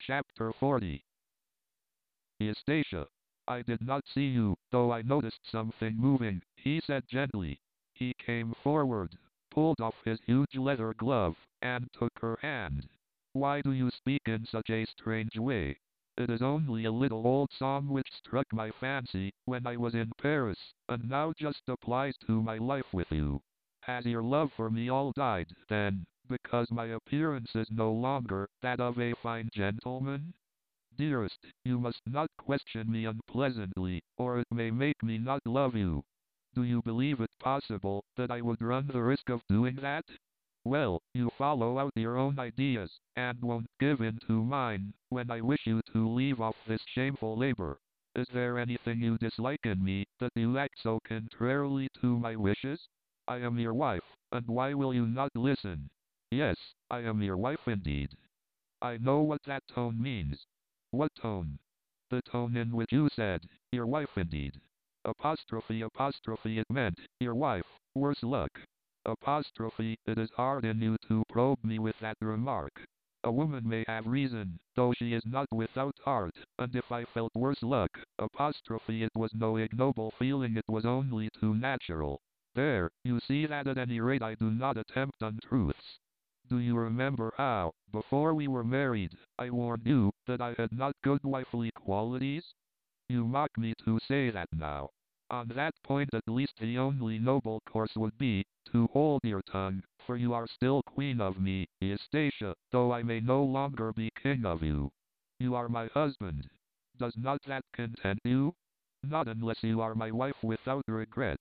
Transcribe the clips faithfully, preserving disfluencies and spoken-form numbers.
Chapter forty. Eustacia. I did not see you, though I noticed something moving, he said gently. He came forward, pulled off his huge leather glove, and took her hand. Why do you speak in such a strange way? It is only a little old song which struck my fancy when I was in Paris, and now just applies to my life with you. Has your love for me all died, then, because my appearance is no longer that of a fine gentleman? Dearest, you must not question me unpleasantly, or it may make me not love you. Do you believe it possible that I would run the risk of doing that? Well, you follow out your own ideas, and won't give in to mine, when I wish you to leave off this shameful labor. Is there anything you dislike in me, that you act so contrarily to my wishes? I am your wife, and why will you not listen? Yes, I am your wife indeed. I know what that tone means. What tone? The tone in which you said, your wife indeed. Apostrophe apostrophe it meant, your wife, worse luck. Apostrophe, it is hard in you to probe me with that remark. A woman may have reason, though she is not without heart, and if I felt worse luck, apostrophe it was no ignoble feeling, it was only too natural. There, you see that at any rate I do not attempt untruths. Do you remember how, before we were married, I warned you that I had not good wifely qualities? You mock me to say that now. On that point at least the only noble course would be to hold your tongue, for you are still queen of me, Eustacia, though I may no longer be king of you. You are my husband. Does not that content you? Not unless you are my wife without regret.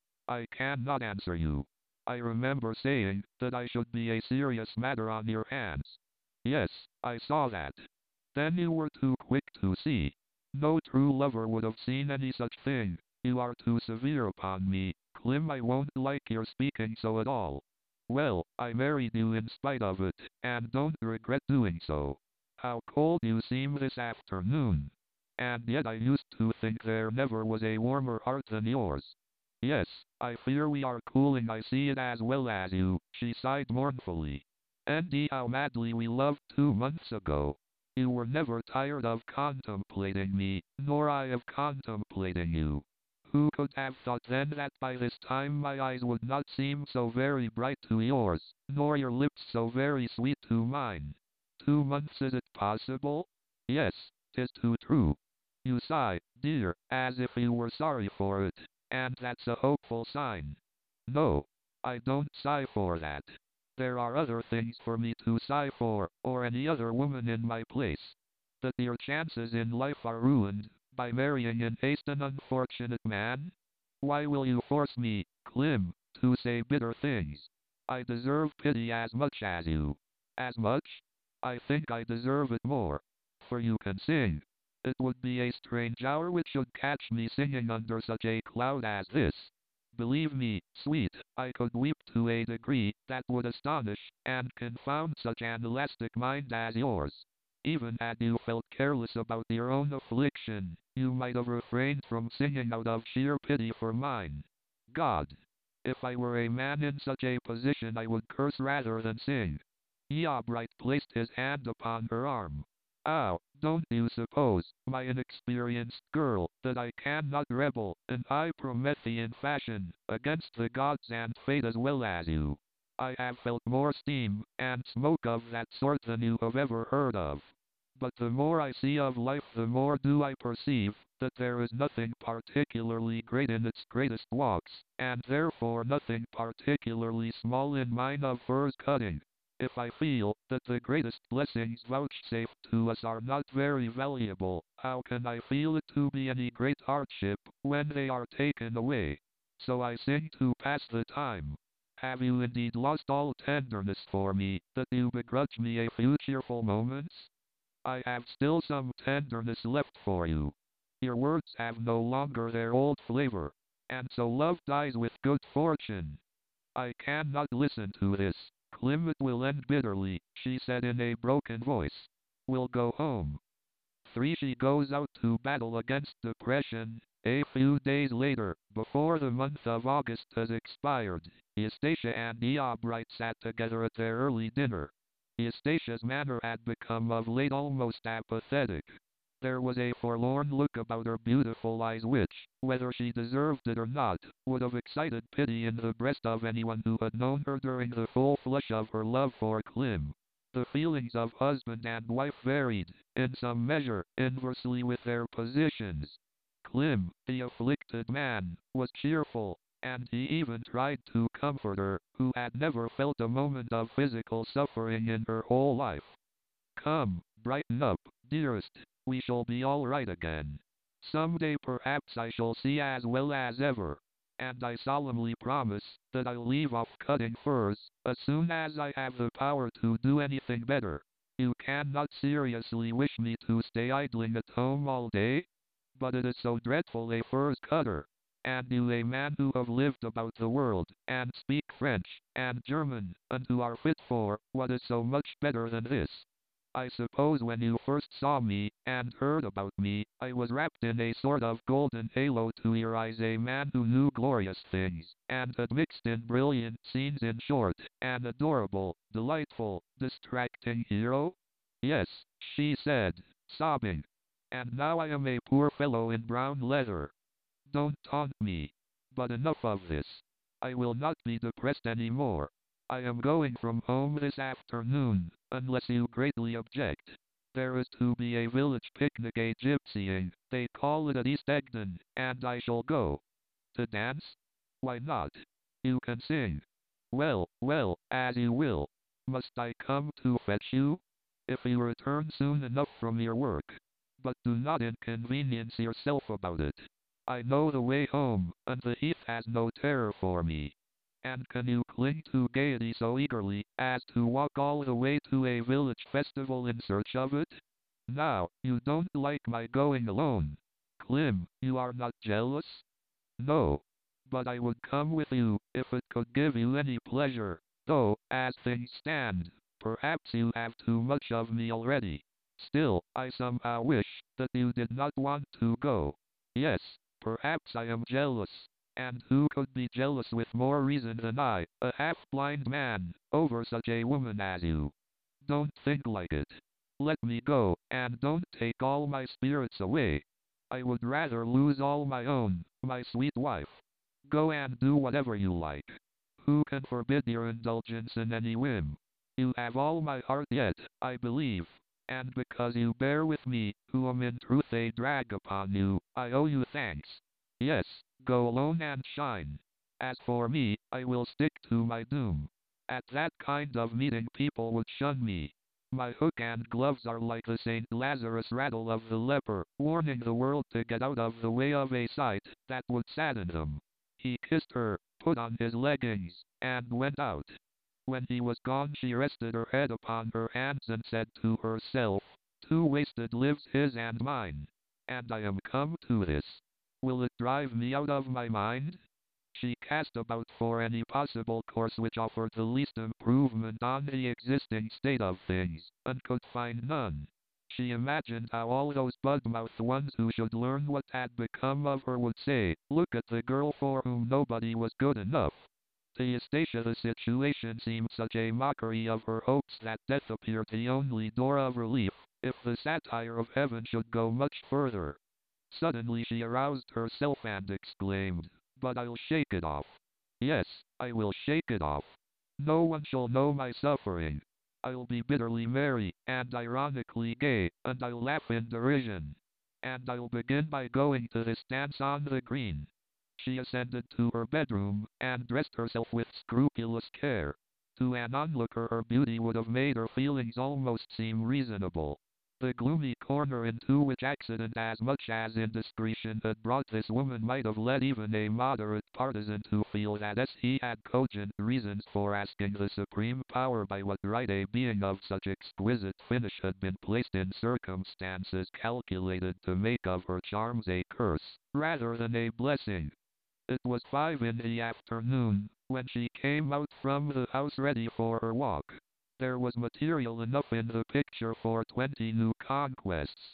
I cannot answer you. I remember saying that I should be a serious matter on your hands. Yes, I saw that. Then you were too quick to see. No true lover would have seen any such thing. You are too severe upon me, Clem. I won't like your speaking so at all. Well, I married you in spite of it, and don't regret doing so. How cold you seem this afternoon. And yet I used to think there never was a warmer heart than yours. Yes, I fear we are cooling. I see it as well as you, she sighed mournfully. And how madly we loved two months ago. You were never tired of contemplating me, nor I of contemplating you. Who could have thought then that by this time my eyes would not seem so very bright to yours, nor your lips so very sweet to mine? Two months, is it possible? Yes, 'tis too true. You sigh, dear, as if you were sorry for it. And that's a hopeful sign. No, I don't sigh for that. There are other things for me to sigh for, or any other woman in my place. That your chances in life are ruined, by marrying in haste an unfortunate man? Why will you force me, Clem, to say bitter things? I deserve pity as much as you. As much? I think I deserve it more. For you can sing. It would be a strange hour which should catch me singing under such a cloud as this. Believe me, sweet, I could weep to a degree that would astonish and confound such an elastic mind as yours. Even had you felt careless about your own affliction, you might have refrained from singing out of sheer pity for mine. God! If I were a man in such a position I would curse rather than sing. Eobright placed his hand upon her arm. Oh, don't you suppose, my inexperienced girl, that I cannot rebel, in high Promethean fashion, against the gods and fate as well as you? I have felt more steam and smoke of that sort than you have ever heard of. But the more I see of life, the more do I perceive that there is nothing particularly great in its greatest walks, and therefore nothing particularly small in mine of furze cutting. If I feel that the greatest blessings vouchsafed to us are not very valuable, how can I feel it to be any great hardship when they are taken away? So I sing to pass the time. Have you indeed lost all tenderness for me, that you begrudge me a few cheerful moments? I have still some tenderness left for you. Your words have no longer their old flavor, and so love dies with good fortune. I cannot listen to this. Clem, it will end bitterly, she said in a broken voice. We'll go home. three. She goes out to battle against depression. A few days later, before the month of August has expired, Eustacia and Eobright sat together at their early dinner. Eustatia's manner had become of late almost apathetic. There was a forlorn look about her beautiful eyes which, whether she deserved it or not, would have excited pity in the breast of anyone who had known her during the full flush of her love for Klim. The feelings of husband and wife varied, in some measure, inversely with their positions. Klim, the afflicted man, was cheerful, and he even tried to comfort her, who had never felt a moment of physical suffering in her whole life. Come, brighten up, dearest. We shall be all right again. Some day perhaps I shall see as well as ever. And I solemnly promise that I'll leave off cutting furs as soon as I have the power to do anything better. You cannot seriously wish me to stay idling at home all day? But it is so dreadful a furs cutter. And you a man who have lived about the world, and speak French, and German, and who are fit for what is so much better than this. I suppose when you first saw me, and heard about me, I was wrapped in a sort of golden halo to your eyes, a man who knew glorious things, and had mixed in brilliant scenes, in short, an adorable, delightful, distracting hero? Yes, she said, sobbing. And now I am a poor fellow in brown leather. Don't taunt me. But enough of this. I will not be depressed any more. I am going from home this afternoon, unless you greatly object. There is to be a village picnic, a gypsying, they call it, at East Egdon, and I shall go. To dance? Why not? You can sing. Well, well, as you will. Must I come to fetch you? If you return soon enough from your work. But do not inconvenience yourself about it. I know the way home, and the heath has no terror for me. And can you cling to gaiety so eagerly as to walk all the way to a village festival in search of it? Now, you don't like my going alone. Klim, you are not jealous? No. But I would come with you, if it could give you any pleasure, though, as things stand, perhaps you have too much of me already. Still, I somehow wish that you did not want to go. Yes, perhaps I am jealous. And who could be jealous with more reason than I, a half-blind man, over such a woman as you? Don't think like it. Let me go, and don't take all my spirits away. I would rather lose all my own, my sweet wife. Go and do whatever you like. Who can forbid your indulgence in any whim? You have all my heart yet, I believe. And because you bear with me, who am in truth a drag upon you, I owe you thanks. Yes, go alone and shine. As for me, I will stick to my doom. At that kind of meeting people would shun me. My hook and gloves are like the Saint Lazarus rattle of the leper, warning the world to get out of the way of a sight that would sadden them. He kissed her, put on his leggings, and went out. When he was gone, she rested her head upon her hands and said to herself, two wasted lives, his and mine. And I am come to this. Will it drive me out of my mind? She cast about for any possible course which offered the least improvement on the existing state of things, and could find none. She imagined how all those bug-mouthed ones who should learn what had become of her would say, look at the girl for whom nobody was good enough. To Eustacia the situation seemed such a mockery of her hopes that death appeared the only door of relief, if the satire of heaven should go much further. Suddenly she aroused herself and exclaimed, but I'll shake it off. Yes, I will shake it off. No one shall know my suffering. I'll be bitterly merry, and ironically gay, and I'll laugh in derision. And I'll begin by going to this dance on the green. She ascended to her bedroom, and dressed herself with scrupulous care. To an onlooker her beauty would have made her feelings almost seem reasonable. The gloomy corner into which accident as much as indiscretion had brought this woman might have led even a moderate partisan to feel that as he had cogent reasons for asking the supreme power by what right a being of such exquisite finish had been placed in circumstances calculated to make of her charms a curse, rather than a blessing. It was five in the afternoon, when she came out from the house ready for her walk. There was material enough in the picture for twenty new conquests.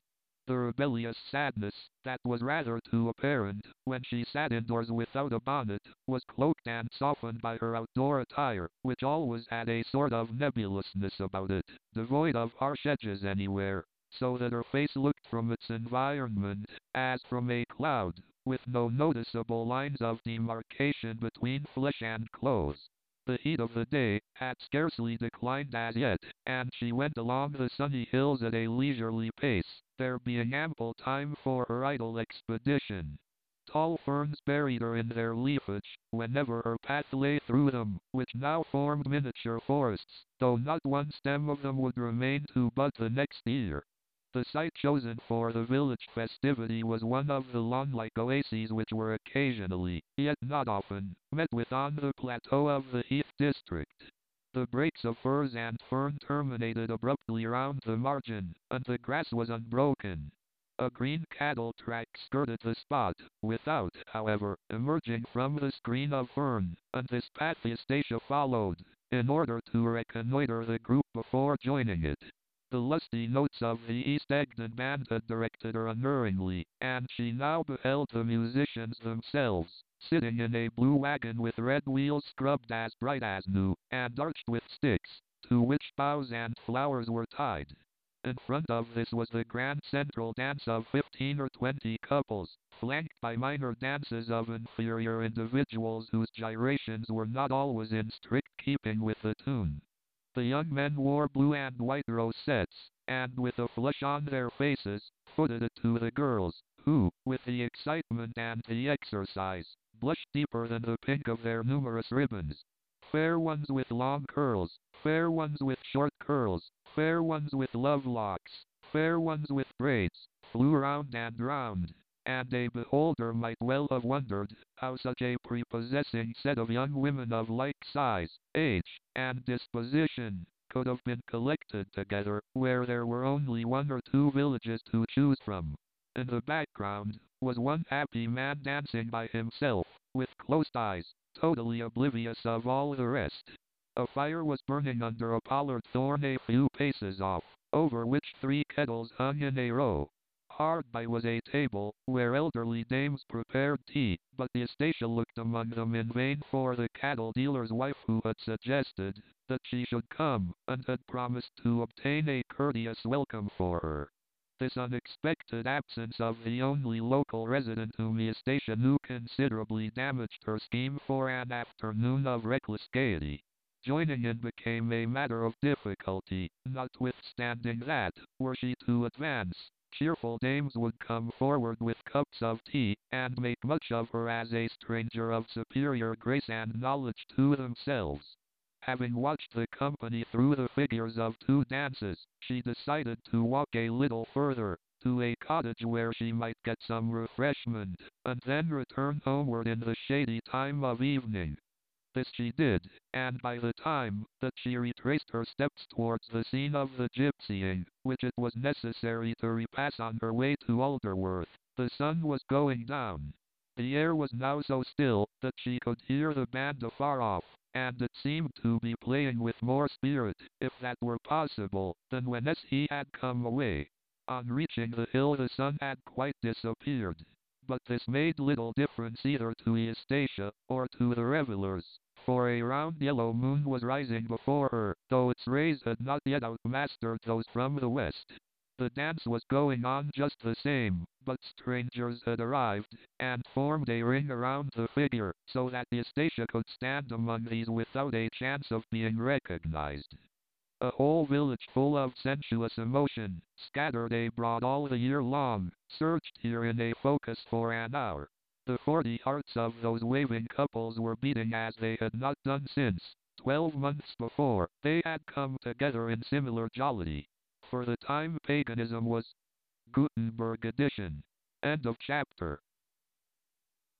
The rebellious sadness, that was rather too apparent when she sat indoors without a bonnet, was cloaked and softened by her outdoor attire, which always had a sort of nebulousness about it, devoid of harsh edges anywhere, so that her face looked from its environment as from a cloud, with no noticeable lines of demarcation between flesh and clothes. The heat of the day had scarcely declined as yet, and she went along the sunny hills at a leisurely pace, there being ample time for her idle expedition. Tall ferns buried her in their leafage, whenever her path lay through them, which now formed miniature forests, though not one stem of them would remain to bud the next year. The site chosen for the village festivity was one of the lawn-like oases which were occasionally, yet not often, met with on the plateau of the Heath district. The breaks of furze and fern terminated abruptly round the margin, and the grass was unbroken. A green cattle track skirted the spot, without, however, emerging from the screen of fern, and this path Eustacia followed, in order to reconnoiter the group before joining it. The lusty notes of the East Egdon band had directed her unerringly, and she now beheld the musicians themselves, sitting in a blue wagon with red wheels scrubbed as bright as new, and arched with sticks, to which boughs and flowers were tied. In front of this was the grand central dance of fifteen or twenty couples, flanked by minor dances of inferior individuals whose gyrations were not always in strict keeping with the tune. The young men wore blue and white rosettes, and with a flush on their faces, footed it to the girls, who, with the excitement and the exercise, blushed deeper than the pink of their numerous ribbons. Fair ones with long curls, fair ones with short curls, fair ones with love locks, fair ones with braids, flew round and round, and a beholder might well have wondered how such a prepossessing set of young women of like size, age, and disposition could have been collected together where there were only one or two villages to choose from. In the background was one happy man dancing by himself, with closed eyes, totally oblivious of all the rest. A fire was burning under a pollard thorn a few paces off, over which three kettles hung in a row. Hard by was a table, where elderly dames prepared tea, but Eustacia looked among them in vain for the cattle dealer's wife who had suggested that she should come, and had promised to obtain a courteous welcome for her. This unexpected absence of the only local resident whom Eustacia knew considerably damaged her scheme for an afternoon of reckless gaiety. Joining in became a matter of difficulty, notwithstanding that, were she to advance, cheerful dames would come forward with cups of tea, and make much of her as a stranger of superior grace and knowledge to themselves. Having watched the company through the figures of two dances, she decided to walk a little further, to a cottage where she might get some refreshment, and then return homeward in the shady time of evening. This she did, and by the time that she retraced her steps towards the scene of the gypsying, which it was necessary to repass on her way to Alderworth, the sun was going down. The air was now so still that she could hear the band afar off, and it seemed to be playing with more spirit, if that were possible, than when he had come away. On reaching the hill the sun had quite disappeared, but this made little difference either to Eustacia, or to the revellers, for a round yellow moon was rising before her, though its rays had not yet outmastered those from the west. The dance was going on just the same, but strangers had arrived, and formed a ring around the figure, so that Eustacia could stand among these without a chance of being recognized. A whole village full of sensuous emotion, scattered abroad all the year long, surged here in a focus for an hour. The forty hearts of those waving couples were beating as they had not done since, twelve months before, they had come together in similar jollity. For the time paganism was Gutenberg edition. End of chapter.